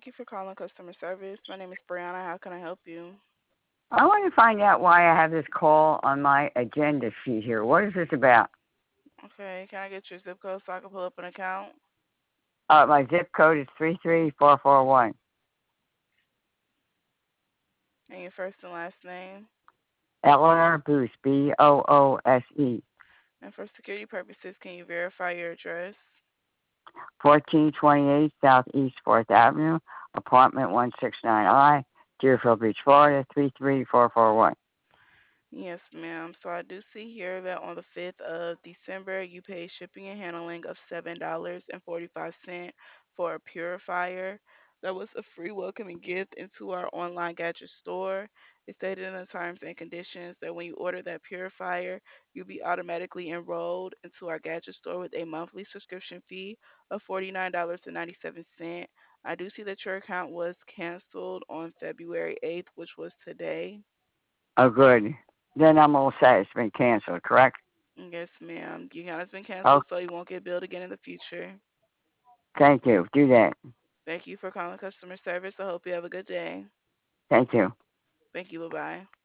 Thank you for calling customer service. My name is Brianna. How can I help you? I want to find out why I have this call on my agenda sheet here. What is this about? Okay, can I get your zip code so I can pull up an account? My zip code is 33441. And your first and last name? Eleanor Boose, Boose. And for security purposes, can you verify your address? 1428 Southeast 4th Avenue, apartment 169I, Deerfield Beach, Florida, 33441. Yes, ma'am. So I do see here that on the 5th of December, you paid shipping and handling of $7.45 for a purifier. That was a free welcoming gift into our online gadget store. It stated in the terms and conditions that when you order that purifier, you'll be automatically enrolled into our gadget store with a monthly subscription fee of $49.97. I do see that your account was canceled on February 8th, which was today. Oh, good. Then I'm all set. It's been canceled, correct? Yes, ma'am. Your account has been Oh, canceled, so you won't get billed again in the future. thank you. Do that. Thank you for calling customer service. I hope you have a good day. Thank you. Thank you. Bye bye.